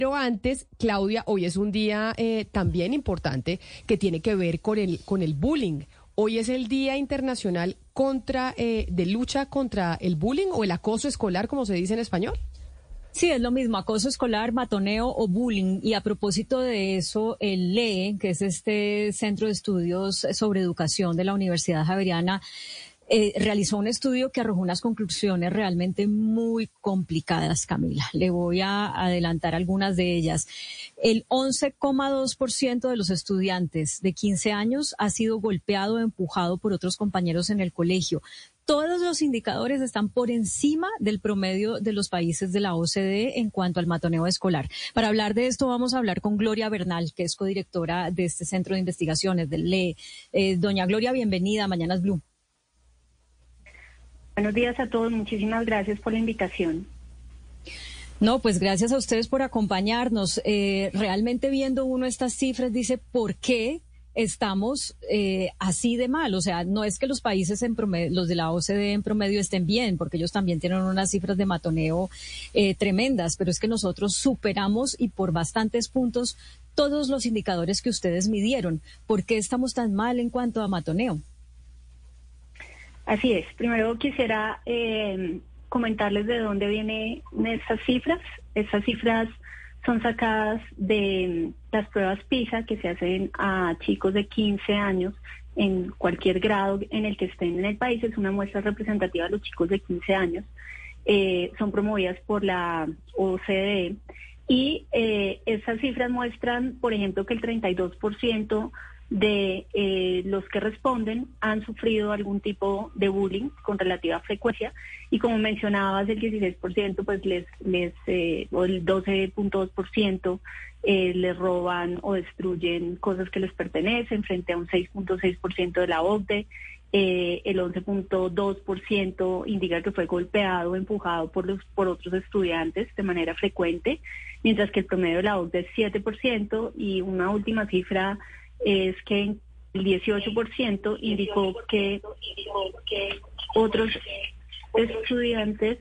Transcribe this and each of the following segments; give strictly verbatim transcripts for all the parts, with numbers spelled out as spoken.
Pero antes, Claudia, hoy es un día eh, también importante que tiene que ver con el, con el bullying. Hoy es el Día Internacional contra eh, de lucha contra el bullying o el acoso escolar, como se dice en español. Sí, es lo mismo, acoso escolar, matoneo o bullying. Y a propósito de eso, el L E E, que es este Centro de Estudios sobre Educación de la Universidad Javeriana, eh, realizó un estudio que arrojó unas conclusiones realmente muy complicadas, Camila. Le voy a adelantar algunas de ellas. El once coma dos por ciento de los estudiantes de quince años ha sido golpeado o empujado por otros compañeros en el colegio. Todos los indicadores están por encima del promedio de los países de la O C D E en cuanto al matoneo escolar. Para hablar de esto vamos a hablar con Gloria Bernal, que es codirectora de este Centro de Investigaciones del L E E. Eh, doña Gloria, bienvenida a Mañanas Blue. Buenos días a todos, muchísimas gracias por la invitación. No, pues gracias a ustedes por acompañarnos. Eh, realmente viendo uno estas cifras dice, ¿por qué estamos eh, así de mal? O sea, no es que los países en promedio, los de la O C D E en promedio estén bien, porque ellos también tienen unas cifras de matoneo eh, tremendas, pero es que nosotros superamos y por bastantes puntos todos los indicadores que ustedes midieron. ¿Por qué estamos tan mal en cuanto a matoneo? Así es. Primero quisiera eh, comentarles de dónde vienen estas cifras. Estas cifras son sacadas de las pruebas PISA que se hacen a chicos de quince años en cualquier grado en el que estén en el país. Es una muestra representativa de los chicos de quince años. Eh, son promovidas por la O C D E y eh, estas cifras muestran, por ejemplo, que el treinta y dos por ciento de eh, los que responden han sufrido algún tipo de bullying con relativa frecuencia y como mencionabas el dieciséis por ciento pues les les eh, o el doce punto dos por ciento eh, les roban o destruyen cosas que les pertenecen frente a un seis punto seis por ciento de la O C D E. Eh, el once punto dos por ciento indica que fue golpeado o empujado por los por otros estudiantes de manera frecuente, mientras que el promedio de la O C D E es siete por ciento y una última cifra es que el dieciocho por ciento indicó que otros estudiantes...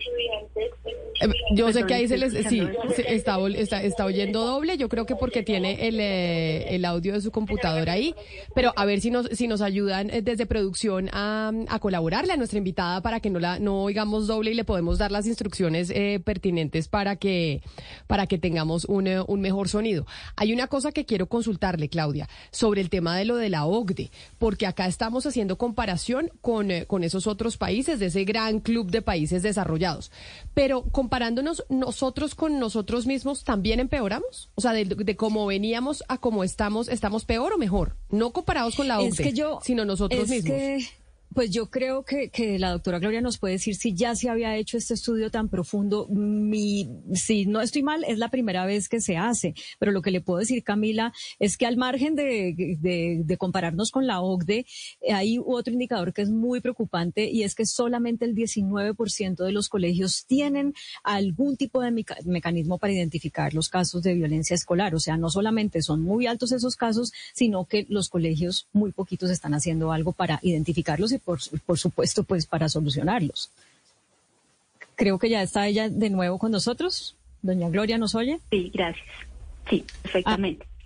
Eh, yo Perdón, sé que ahí se les... Sí, se está, está, está oyendo doble, yo creo que porque tiene el, eh, el audio de su computadora ahí, pero a ver si nos si nos ayudan desde producción a, a colaborarle a nuestra invitada para que no la no oigamos doble y le podemos dar las instrucciones eh, pertinentes para que para que tengamos un, un mejor sonido. Hay una cosa que quiero consultarle, Claudia, sobre el tema de lo de la O C D E, porque acá estamos haciendo comparación con, eh, con esos otros países, de ese gran club de países desarrollados. Pero comparándonos nosotros con nosotros mismos, ¿también empeoramos? O sea, de, de cómo veníamos a cómo estamos, ¿estamos peor o mejor? No comparados con la O C D E, es que yo, sino nosotros es mismos. Que... Pues yo creo que, que la doctora Gloria nos puede decir si ya se había hecho este estudio tan profundo. Mi, si no estoy mal, es la primera vez que se hace. Pero lo que le puedo decir, Camila, es que al margen de, de, de compararnos con la O C D E, hay otro indicador que es muy preocupante y es que solamente el diecinueve por ciento de los colegios tienen algún tipo de meca- mecanismo para identificar los casos de violencia escolar. O sea, no solamente son muy altos esos casos, sino que los colegios muy poquitos están haciendo algo para identificarlos y Por, por supuesto, pues para solucionarlos. Creo que ya está ella de nuevo con nosotros. Doña Gloria, ¿nos oye? Sí, gracias. Sí, perfectamente. Ah.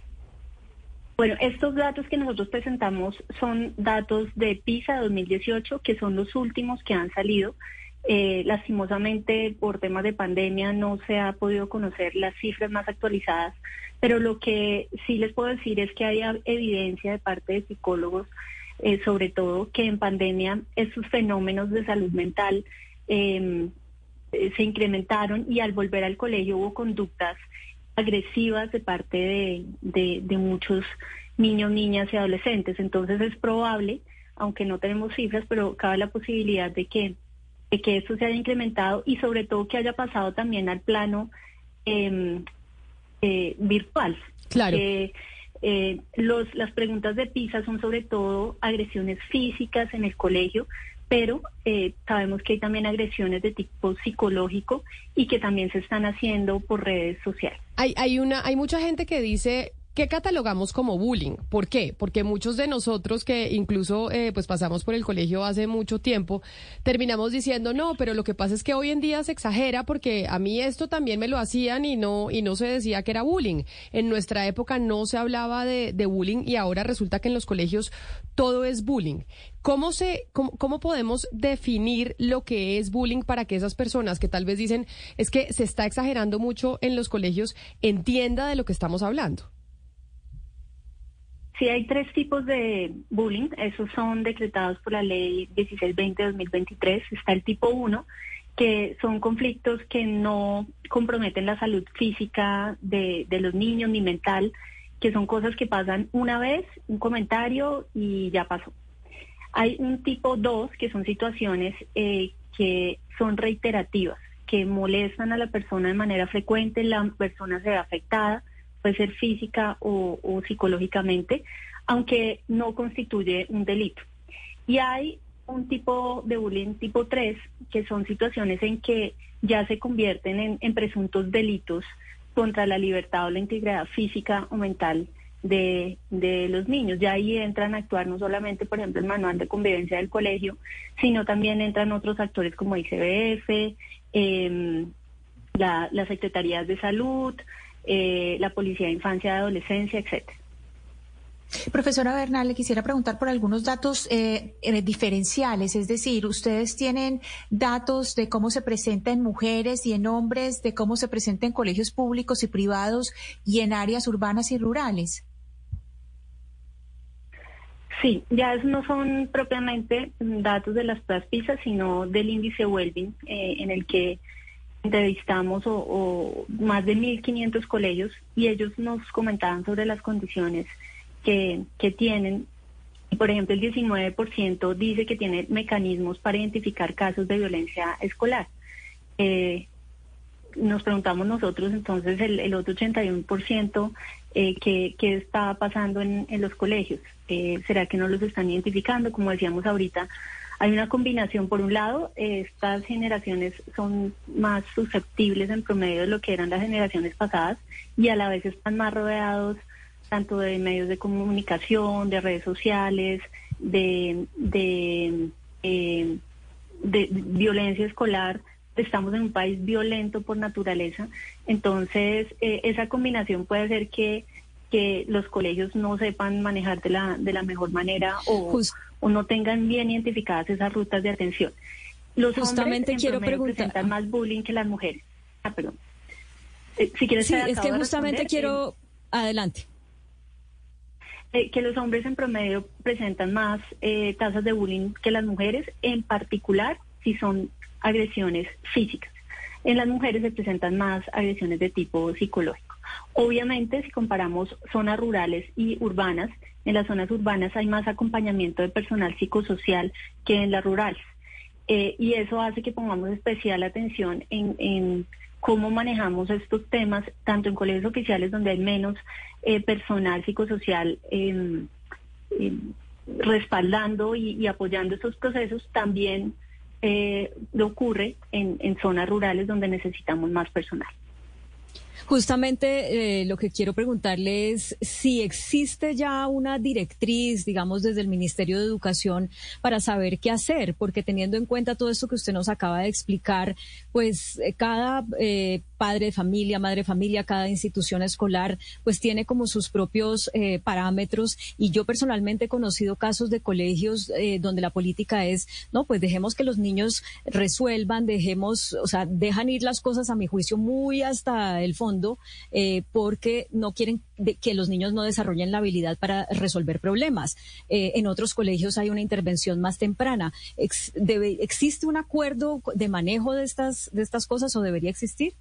Bueno, estos datos que nosotros presentamos son datos de PISA dos mil dieciocho, que son los últimos que han salido. Eh, lastimosamente, por temas de pandemia, no se ha podido conocer las cifras más actualizadas, pero lo que sí les puedo decir es que hay evidencia de parte de psicólogos, Eh, sobre todo que en pandemia esos fenómenos de salud mental eh, eh, se incrementaron y al volver al colegio hubo conductas agresivas de parte de, de, de muchos niños, niñas y adolescentes. Entonces es probable, aunque no tenemos cifras, pero cabe la posibilidad de que, de que esto se haya incrementado y sobre todo que haya pasado también al plano eh, eh, virtual. Claro. Eh, Eh, los, las preguntas de PISA son sobre todo agresiones físicas en el colegio, pero eh, sabemos que hay también agresiones de tipo psicológico y que también se están haciendo por redes sociales. Hay, hay una, hay mucha gente que dice ¿qué catalogamos como bullying? ¿Por qué? Porque muchos de nosotros que incluso eh, pues pasamos por el colegio hace mucho tiempo, terminamos diciendo, no, pero lo que pasa es que hoy en día se exagera porque a mí esto también me lo hacían y no, y no se decía que era bullying. En nuestra época no se hablaba de, de bullying y ahora resulta que en los colegios todo es bullying. ¿Cómo se, cómo, cómo podemos definir lo que es bullying para que esas personas que tal vez dicen es que se está exagerando mucho en los colegios entienda de lo que estamos hablando? Sí, hay tres tipos de bullying. Esos son decretados por la ley dieciséis veinte de dos mil veintitrés. Está el tipo uno, que son conflictos que no comprometen la salud física de, de los niños ni mental, que son cosas que pasan una vez, un comentario y ya pasó. Hay un tipo dos, que son situaciones eh, que son reiterativas, que molestan a la persona de manera frecuente, la persona se ve afectada, puede ser física o, o psicológicamente, aunque no constituye un delito. Y hay un tipo de bullying tipo tres, que son situaciones en que ya se convierten en, en presuntos delitos contra la libertad o la integridad física o mental de, de los niños. Ya ahí entran a actuar no solamente, por ejemplo, el manual de convivencia del colegio, sino también entran otros actores como I C B F, eh, la, las secretarías de salud, eh, la Policía de Infancia y Adolescencia, etcétera. Profesora Bernal, le quisiera preguntar por algunos datos eh, eh, diferenciales, es decir, ustedes tienen datos de cómo se presenta en mujeres y en hombres, de cómo se presenta en colegios públicos y privados y en áreas urbanas y rurales. Sí, ya no son propiamente datos de las pruebas PISA, sino del índice Wellbeing, eh, en el que entrevistamos o, o más de mil quinientos colegios y ellos nos comentaban sobre las condiciones que, que tienen. Por ejemplo, el diecinueve por ciento dice que tiene mecanismos para identificar casos de violencia escolar. Eh, nos preguntamos nosotros entonces el, el otro ochenta y uno por ciento eh, qué, qué está pasando en, en los colegios. Eh, ¿Será que no los están identificando? Como decíamos ahorita, hay una combinación. Por un lado, eh, estas generaciones son más susceptibles en promedio de lo que eran las generaciones pasadas y a la vez están más rodeados tanto de medios de comunicación, de redes sociales, de, de, eh, de violencia escolar. Estamos en un país violento por naturaleza, entonces eh, esa combinación puede hacer que, que los colegios no sepan manejar de la, de la mejor manera o, Just, o no tengan bien identificadas esas rutas de atención. Los justamente hombres en quiero promedio preguntar, presentan más bullying que las mujeres. Ah, perdón. Eh, si quieres, sí, es que justamente quiero... Eh, adelante. Eh, que los hombres en promedio presentan más eh, tasas de bullying que las mujeres, en particular si son agresiones físicas. En las mujeres se presentan más agresiones de tipo psicológico. Obviamente, si comparamos zonas rurales y urbanas, en las zonas urbanas hay más acompañamiento de personal psicosocial que en las rurales. Eh, y eso hace que pongamos especial atención en, en cómo manejamos estos temas, tanto en colegios oficiales donde hay menos eh, personal psicosocial eh, eh, respaldando y, y apoyando estos procesos, también eh, ocurre en, en zonas rurales donde necesitamos más personal. Justamente eh, lo que quiero preguntarle es si existe ya una directriz, digamos, desde el Ministerio de Educación para saber qué hacer, porque teniendo en cuenta todo esto que usted nos acaba de explicar, pues eh, cada eh, padre de familia, madre de familia, cada institución escolar, pues tiene como sus propios eh, parámetros. Y yo personalmente he conocido casos de colegios eh, donde la política es, no, pues dejemos que los niños resuelvan, dejemos, o sea, dejan ir las cosas a mi juicio muy hasta el fondo. Eh, porque no quieren de, que los niños no desarrollen la habilidad para resolver problemas. Eh, en otros colegios hay una intervención más temprana. Ex, debe, ¿Existe un acuerdo de manejo de estas, de estas cosas o debería existir?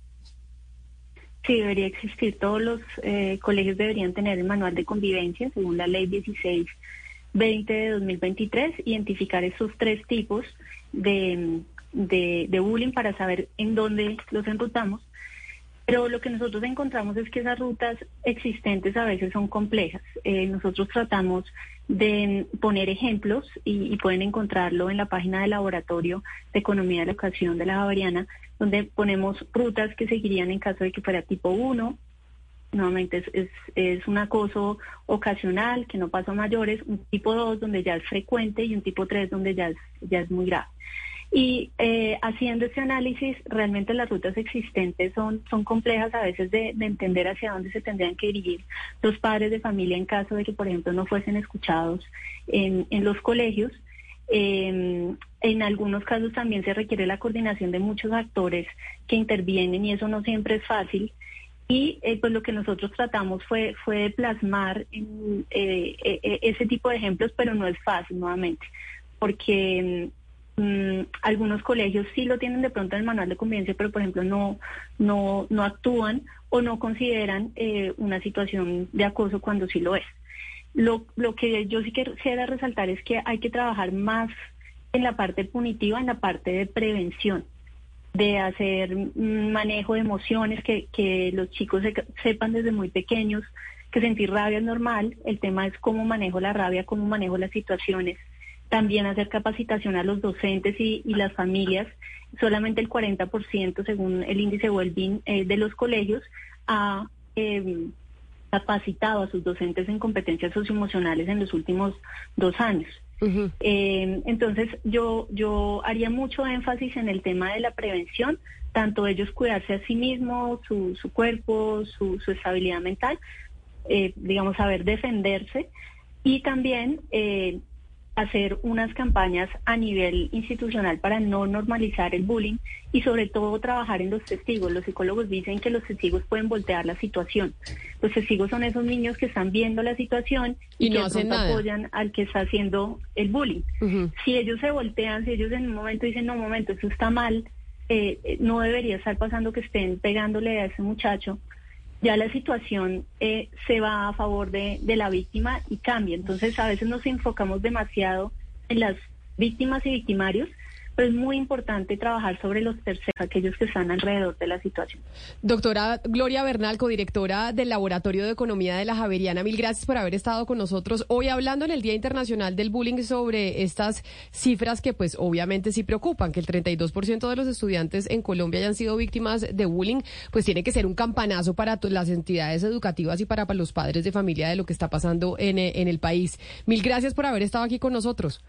Sí, debería existir. Todos los eh, colegios deberían tener el manual de convivencia, según la ley dieciséis veinte de dos mil veintitrés, identificar esos tres tipos de, de, de bullying para saber en dónde los enrutamos. Pero lo que nosotros encontramos es que esas rutas existentes a veces son complejas. Eh, nosotros tratamos de poner ejemplos y, y pueden encontrarlo en la página del Laboratorio de Economía de la Educación de la Javeriana, donde ponemos rutas que seguirían en caso de que fuera tipo uno, nuevamente es, es, es un acoso ocasional que no pasa a mayores, un tipo dos donde ya es frecuente y un tipo tres donde ya es, ya es muy grave. Y eh, haciendo este análisis, realmente las rutas existentes son, son complejas a veces de, de entender hacia dónde se tendrían que dirigir los padres de familia en caso de que, por ejemplo, no fuesen escuchados en, en los colegios. Eh, en algunos casos también se requiere la coordinación de muchos actores que intervienen y eso no siempre es fácil. Y eh, pues lo que nosotros tratamos fue, fue plasmar en, eh, eh, ese tipo de ejemplos, pero no es fácil nuevamente, porque Mm, algunos colegios sí lo tienen de pronto en el manual de convivencia, pero por ejemplo no no no actúan o no consideran eh, una situación de acoso cuando sí lo es. Lo, lo que yo sí quisiera resaltar es que hay que trabajar más en la parte punitiva, en la parte de prevención, de hacer un manejo de emociones, que, que los chicos se, sepan desde muy pequeños que sentir rabia es normal. El tema es cómo manejo la rabia, cómo manejo las situaciones. También hacer capacitación a los docentes y, y las familias. Solamente el cuarenta por ciento, según el índice Wellbeing eh, de los colegios, ha eh, capacitado a sus docentes en competencias socioemocionales en los últimos dos años. Uh-huh. Eh, entonces, yo, yo haría mucho énfasis en el tema de la prevención, tanto ellos cuidarse a sí mismos, su, su cuerpo, su, su estabilidad mental, eh, digamos, saber defenderse, y también Eh, hacer unas campañas a nivel institucional para no normalizar el bullying y sobre todo trabajar en los testigos. Los psicólogos dicen que los testigos pueden voltear la situación. Los testigos son esos niños que están viendo la situación y, y no que de apoyan al que está haciendo el bullying. Uh-huh. Si ellos se voltean, si ellos en un momento dicen, no, un momento, eso está mal, eh, no debería estar pasando que estén pegándole a ese muchacho, ya la situación eh, se va a favor de, de la víctima y cambia. Entonces, a veces nos enfocamos demasiado en las víctimas y victimarios, pero es muy importante trabajar sobre los terceros, aquellos que están alrededor de la situación. Doctora Gloria Bernal, codirectora del Laboratorio de Economía de la Javeriana, mil gracias por haber estado con nosotros hoy hablando en el Día Internacional del Bullying sobre estas cifras que pues obviamente sí preocupan, que el treinta y dos por ciento de los estudiantes en Colombia hayan sido víctimas de bullying, pues tiene que ser un campanazo para las entidades educativas y para, para los padres de familia de lo que está pasando en, en el país. Mil gracias por haber estado aquí con nosotros.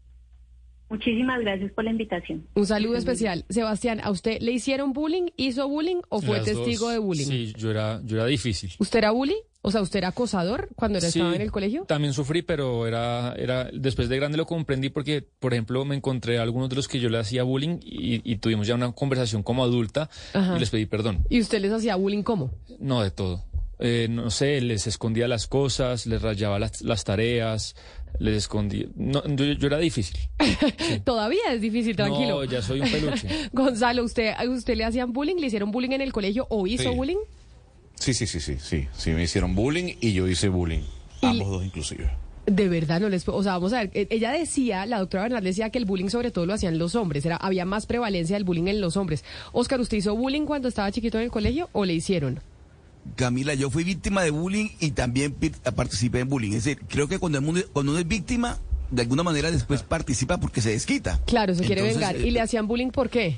Muchísimas gracias por la invitación. Un saludo especial. Sebastián, ¿a usted le hicieron bullying, hizo bullying o fue Las testigo dos, de bullying? Sí, yo era, yo era difícil. ¿Usted era bully? O sea, ¿usted era acosador cuando era, sí, estaba en el colegio? También sufrí, pero era, era después de grande lo comprendí porque, por ejemplo, me encontré a algunos de los que yo le hacía bullying y, y tuvimos ya una conversación como adulta. Ajá. Y les pedí perdón. ¿Y usted les hacía bullying cómo? No, de todo. Eh, no sé, les escondía las cosas, les rayaba las, las tareas, les escondía. No, yo, yo era difícil. Sí. Todavía es difícil, tranquilo. No, ya soy un peluche. Gonzalo, ¿usted, ¿usted le hacían bullying? ¿Le hicieron bullying en el colegio o hizo sí. bullying? Sí, sí, sí, sí, sí. Sí, me hicieron bullying y yo hice bullying. Ambos y... dos inclusive. De verdad, no les puedo, o sea, vamos a ver, ella decía, la doctora Bernal decía que el bullying sobre todo lo hacían los hombres, era había más prevalencia del bullying en los hombres. Oscar, ¿usted hizo bullying cuando estaba chiquito en el colegio o le hicieron? Camila, yo fui víctima de bullying y también participé en bullying. Es decir, creo que cuando, el mundo, cuando uno es víctima, de alguna manera después participa porque se desquita. Claro, se quiere Entonces, vengar. ¿Y eh, le hacían bullying por qué?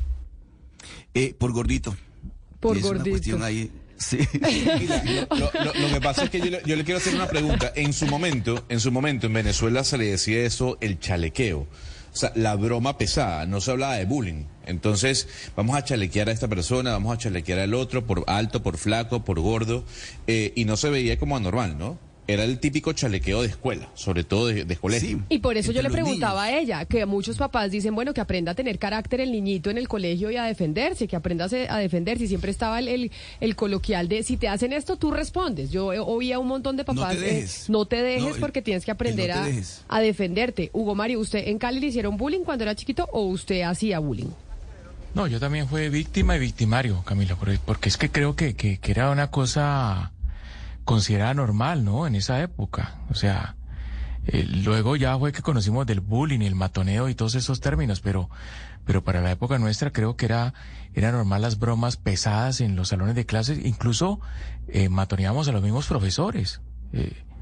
Eh, por gordito. Por es gordito. Una cuestión ahí. Sí. Mira, lo, lo, lo que pasa es que yo le, yo le quiero hacer una pregunta. En su momento, en su momento en Venezuela se le decía eso el chalequeo. O sea, la broma pesada, no se hablaba de bullying. Entonces, vamos a chalequear a esta persona, vamos a chalequear al otro por alto, por flaco, por gordo, eh, y no se veía como anormal, ¿no? Era el típico chalequeo de escuela, sobre todo de, de colegio. Sí. Y por eso yo le preguntaba niños. a ella, que muchos papás dicen, bueno, que aprenda a tener carácter el niñito en el colegio y a defenderse, que aprenda a defenderse. Y siempre estaba el, el, el coloquial de, si te hacen esto, tú respondes. Yo oía un montón de papás, no te dejes, eh, no te dejes no, porque el, tienes que aprender no a, a defenderte. Hugo Mario, ¿usted en Cali le hicieron bullying cuando era chiquito o usted hacía bullying? No, yo también fui víctima y victimario, Camila, porque es que creo que, que, que era una cosa considerada normal, ¿no? En esa época. O sea, eh, luego ya fue que conocimos del bullying, el matoneo y todos esos términos, pero, pero para la época nuestra creo que era, era normal las bromas pesadas en los salones de clases, incluso eh, matoneábamos a los mismos profesores. Eh,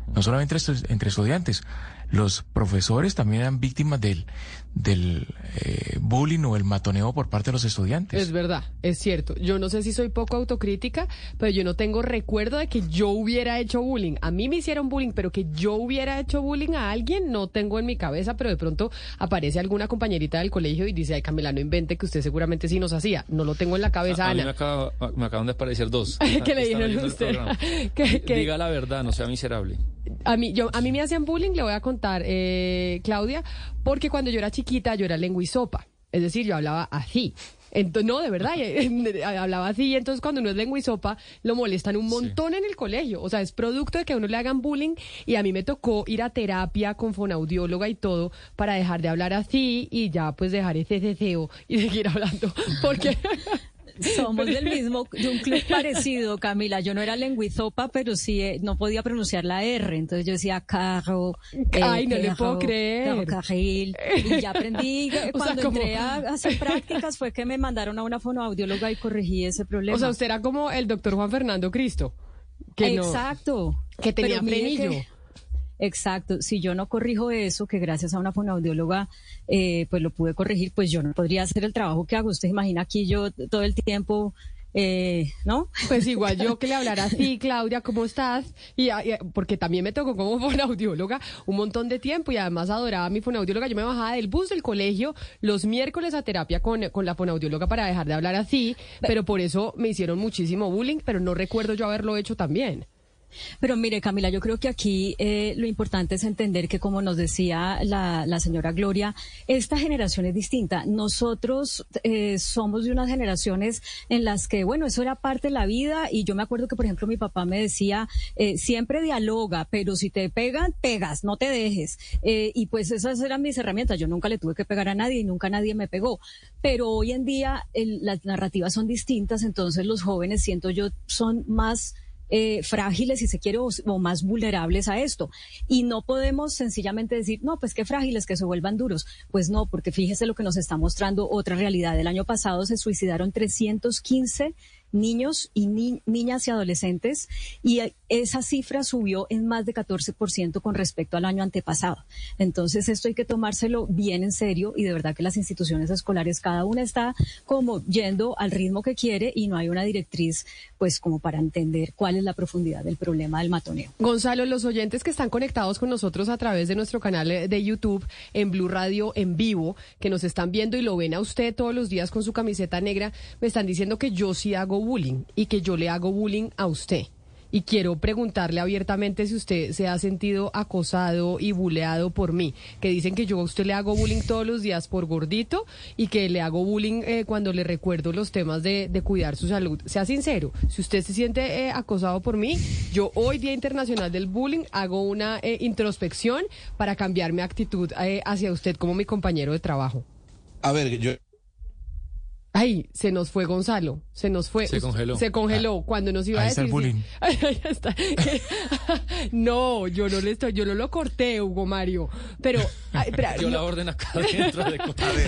no solamente entre, entre estudiantes, los profesores también eran víctimas del, del eh, bullying o el matoneo por parte de los estudiantes. Es verdad, es cierto. Yo no sé si soy poco autocrítica, pero yo no tengo recuerdo de que yo hubiera hecho bullying. A mí me hicieron bullying, pero que yo hubiera hecho bullying a alguien no tengo en mi cabeza, pero de pronto aparece alguna compañerita del colegio y dice, ay, Camila, no invente que usted seguramente sí nos hacía. No lo tengo en la cabeza, a, a Ana. mí me, acaba, me acaban de aparecer dos. ¿Qué le dijeron a usted? que, que, Diga la verdad, no sea miserable. A mí, yo, a mí me hacían bullying, le voy a contar, eh, Claudia, porque cuando yo era chiquita yo era lengua y sopa, es decir, yo hablaba así. Entonces, no, de verdad, hablaba así, entonces cuando uno es lengua y sopa, lo molestan un montón sí. en el colegio, o sea, es producto de que a uno le hagan bullying, y a mí me tocó ir a terapia con fonoaudióloga y todo, para dejar de hablar así, y ya pues dejar ese ceseo y seguir hablando, porque... Somos del mismo, de un club parecido, Camila. Yo no era lenguizopa, pero sí eh, no podía pronunciar la R. Entonces yo decía carro. Ay, eh, no perro, le puedo creer. Carril. Y ya aprendí, o cuando sea, como... entré a hacer prácticas, fue que me mandaron a una fonoaudióloga y corregí ese problema. O sea, usted era como el doctor Juan Fernando Cristo. Que Exacto. No, que tenía frenillo. Que... Exacto, si yo no corrijo eso, que gracias a una fonoaudióloga eh, pues lo pude corregir, pues yo no podría hacer el trabajo que hago. Usted imagina aquí yo todo el tiempo, eh, ¿no? Pues igual yo que le hablara así, Claudia, ¿cómo estás? Y, y porque también me tocó como fonoaudióloga un montón de tiempo y además adoraba a mi fonoaudióloga. Yo me bajaba del bus del colegio los miércoles a terapia con, con la fonoaudióloga para dejar de hablar así, pero por eso me hicieron muchísimo bullying, pero no recuerdo yo haberlo hecho también. Pero mire, Camila, yo creo que aquí eh, lo importante es entender que, como nos decía la, la señora Gloria, esta generación es distinta. Nosotros eh, somos de unas generaciones en las que, bueno, eso era parte de la vida, y yo me acuerdo que, por ejemplo, mi papá me decía, eh, siempre dialoga, pero si te pegan, pegas, no te dejes. Eh, y pues esas eran mis herramientas. Yo nunca le tuve que pegar a nadie y nunca nadie me pegó. Pero hoy en día el, las narrativas son distintas, entonces los jóvenes, siento yo, son más... Eh, frágiles, si se quiere, o, o más vulnerables a esto. Y no podemos sencillamente decir, no, pues qué frágiles, que se vuelvan duros. Pues no, porque fíjese lo que nos está mostrando otra realidad. El año pasado se suicidaron trescientos quince niños y ni, niñas y adolescentes, y esa cifra subió en más de catorce por ciento con respecto al año antepasado. Entonces esto hay que tomárselo bien en serio, y de verdad que las instituciones escolares, cada una está como yendo al ritmo que quiere, y no hay una directriz pues como para entender cuál es la profundidad del problema del matoneo. Gonzalo, los oyentes que están conectados con nosotros a través de nuestro canal de YouTube en Blue Radio en vivo, que nos están viendo y lo ven a usted todos los días con su camiseta negra, me están diciendo que yo sí hago bullying y que yo le hago bullying a usted. Y quiero preguntarle abiertamente si usted se ha sentido acosado y buleado por mí, que dicen que yo a usted le hago bullying todos los días por gordito y que le hago bullying eh, cuando le recuerdo los temas de, de cuidar su salud. Sea sincero, si usted se siente eh, acosado por mí, yo hoy, Día Internacional del Bullying, hago una eh, introspección para cambiar mi actitud eh, hacia usted como mi compañero de trabajo. A ver, yo... Ay, se nos fue Gonzalo, se nos fue. Se congeló. Se congeló. Cuando nos iba ahí a decir... Está el bullying. Ahí está. No, yo no le estoy, yo no lo corté, Hugo Mario. Pero... Ay, espera, yo no. la orden acá dentro de...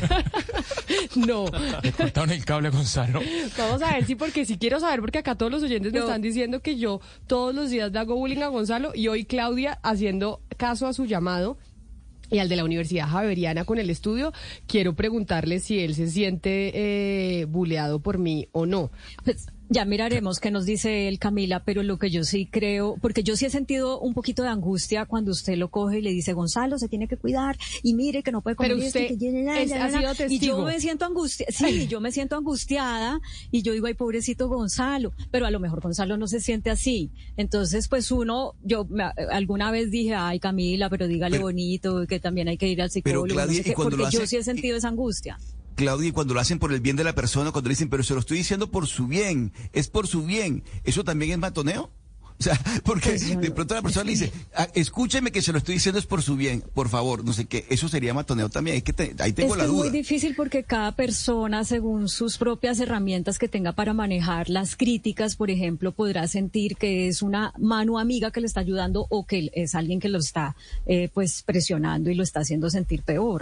No. Le cortaron el cable a Gonzalo. Vamos a ver, sí, porque si quiero saber, porque acá todos los oyentes no. me están diciendo que yo todos los días le hago bullying a Gonzalo, y hoy Claudia, haciendo caso a su llamado y al de la Universidad Javeriana con el estudio, quiero preguntarle si él se siente eh, buleado por mí o no. Pues, ya miraremos qué nos dice él, Camila, pero lo que yo sí creo, porque yo sí he sentido un poquito de angustia cuando usted lo coge y le dice, Gonzalo, se tiene que cuidar, y mire que no puede comer pero esto, usted y, que... es, ha sido testigo. Y yo me siento angustiada, sí, yo me siento angustiada, y yo digo, ay, pobrecito Gonzalo, pero a lo mejor Gonzalo no se siente así. Entonces, pues uno, yo me, alguna vez dije, ay, Camila, pero dígale pero, bonito, que también hay que ir al psicólogo, pero, Claudia, no sé qué, porque hace, yo sí he sentido y, esa angustia. Claudia, y cuando lo hacen por el bien de la persona, cuando le dicen, pero se lo estoy diciendo por su bien, es por su bien, ¿eso también es matoneo? O sea, porque pues de pronto la persona le dice, ah, escúcheme que se lo estoy diciendo es por su bien, por favor, no sé qué, eso sería matoneo también, es que te, ahí tengo es la que duda. Es muy difícil porque cada persona, según sus propias herramientas que tenga para manejar las críticas, por ejemplo, podrá sentir que es una mano amiga que le está ayudando, o que es alguien que lo está eh, pues presionando y lo está haciendo sentir peor.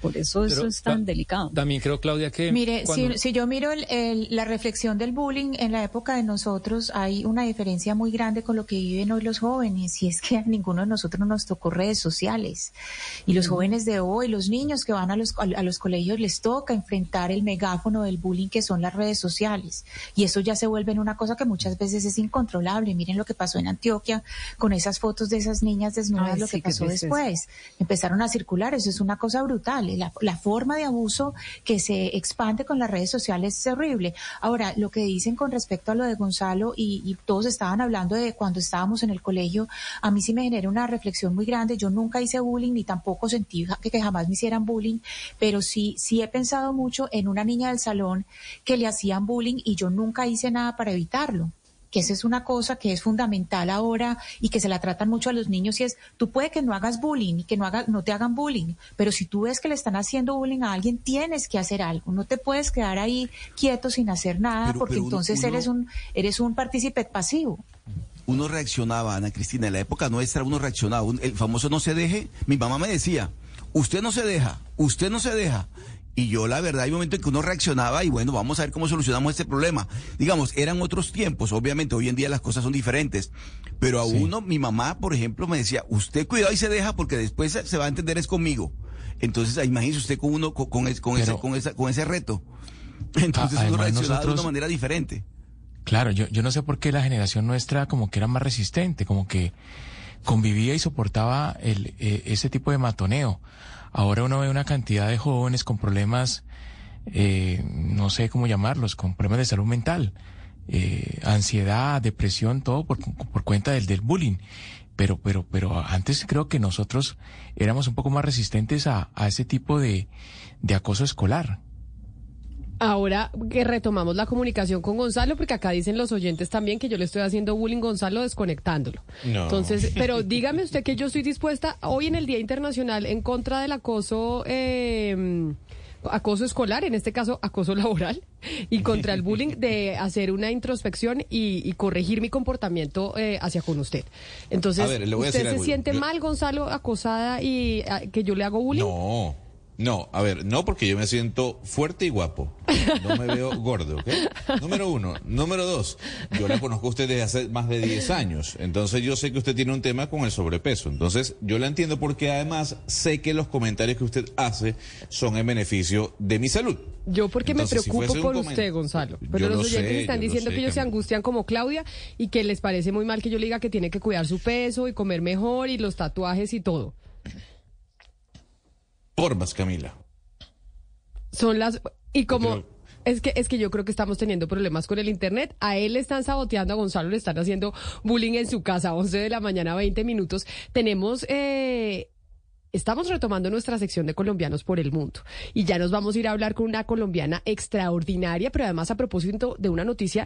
Por eso eso Pero es tan ta- delicado. También creo, Claudia, que Mire, cuando- si, si yo miro el- el- la reflexión del bullying en la época de nosotros, hay una diferencia muy grande con lo que viven hoy los jóvenes, y es que a ninguno de nosotros nos tocó redes sociales. Y los jóvenes de hoy, los niños que van a los, a los colegios, les toca enfrentar el megáfono del bullying que son las redes sociales. Y eso ya se vuelve en una cosa que muchas veces es incontrolable. Miren lo que pasó en Antioquia con esas fotos de esas niñas desnudas, Ay, lo sí, que qué pasó tristeza. después. Empezaron a circular, eso es una cosa brutal. La, la forma de abuso que se expande con las redes sociales es horrible. Ahora, lo que dicen con respecto a lo de Gonzalo, y, y todos estaban hablando de cuando estábamos en el colegio, a mí sí me genera una reflexión muy grande. Yo nunca hice bullying, ni tampoco sentí que, que jamás me hicieran bullying, pero sí, sí he pensado mucho en una niña del salón que le hacían bullying y yo nunca hice nada para evitarlo. Que esa es una cosa que es fundamental ahora y que se la tratan mucho a los niños, y es, tú puede que no hagas bullying y que no haga, no te hagan bullying, pero si tú ves que le están haciendo bullying a alguien, tienes que hacer algo, no te puedes quedar ahí quieto sin hacer nada, Pero- porque pero uno- entonces uno- eres un eres un partícipe pasivo. Uno reaccionaba, Ana Cristina, en la época nuestra uno reaccionaba, un- el famoso no se deje, mi mamá me decía, usted no se deja, usted no se deja. Y yo, la verdad, hay momentos en que uno reaccionaba y bueno, vamos a ver cómo solucionamos este problema. Digamos, eran otros tiempos, obviamente, hoy en día las cosas son diferentes. Pero a Sí. uno, mi mamá, por ejemplo, me decía, usted cuidado y se deja porque después se se va a entender es conmigo. Entonces, imagínese usted con uno, con, con, es- con ese, Pero- con, esa, con ese reto. Entonces A- uno además reaccionaba de nosotros- una manera diferente. Claro, yo, yo no sé por qué la generación nuestra como que era más resistente, como que convivía y soportaba el, eh, ese tipo de matoneo. Ahora uno ve una cantidad de jóvenes con problemas, eh, no sé cómo llamarlos, con problemas de salud mental, eh, ansiedad, depresión, todo por, por cuenta del, del bullying. Pero, pero, pero antes creo que nosotros éramos un poco más resistentes a, a ese tipo de, de acoso escolar. Ahora que retomamos la comunicación con Gonzalo, porque acá dicen los oyentes también que yo le estoy haciendo bullying, Gonzalo, desconectándolo. No. Entonces, pero dígame usted que yo estoy dispuesta hoy en el Día Internacional en contra del acoso, eh, acoso escolar, en este caso acoso laboral, y contra el bullying, de hacer una introspección y, y corregir mi comportamiento eh, hacia con usted. Entonces, A ver, le voy a ¿usted decir se algo. siente Yo- mal, Gonzalo, acosada y ah, que yo le hago bullying? No, no, a ver, no, porque yo me siento fuerte y guapo. No me veo gordo, ¿ok? Número uno. Número dos, yo la conozco a usted desde hace más de diez años. Entonces yo sé que usted tiene un tema con el sobrepeso. Entonces yo la entiendo porque además sé que los comentarios que usted hace son en beneficio de mi salud. Yo porque Entonces, me si preocupo fuese un por comen- usted, Gonzalo. Pero Yo los lo oyentes sé, están yo lo diciendo sé, que ellos se Camila. angustian como Claudia y que les parece muy mal que yo le diga que tiene que cuidar su peso y comer mejor y los tatuajes y todo. Formas, Camila. Son las... Y como... Pero- Es que, es que yo creo que estamos teniendo problemas con el internet. A él le están saboteando, a Gonzalo le están haciendo bullying en su casa, once de la mañana, veinte minutos. Tenemos... Eh, Estamos retomando nuestra sección de colombianos por el mundo y ya nos vamos a ir a hablar con una colombiana extraordinaria, pero además a propósito de una noticia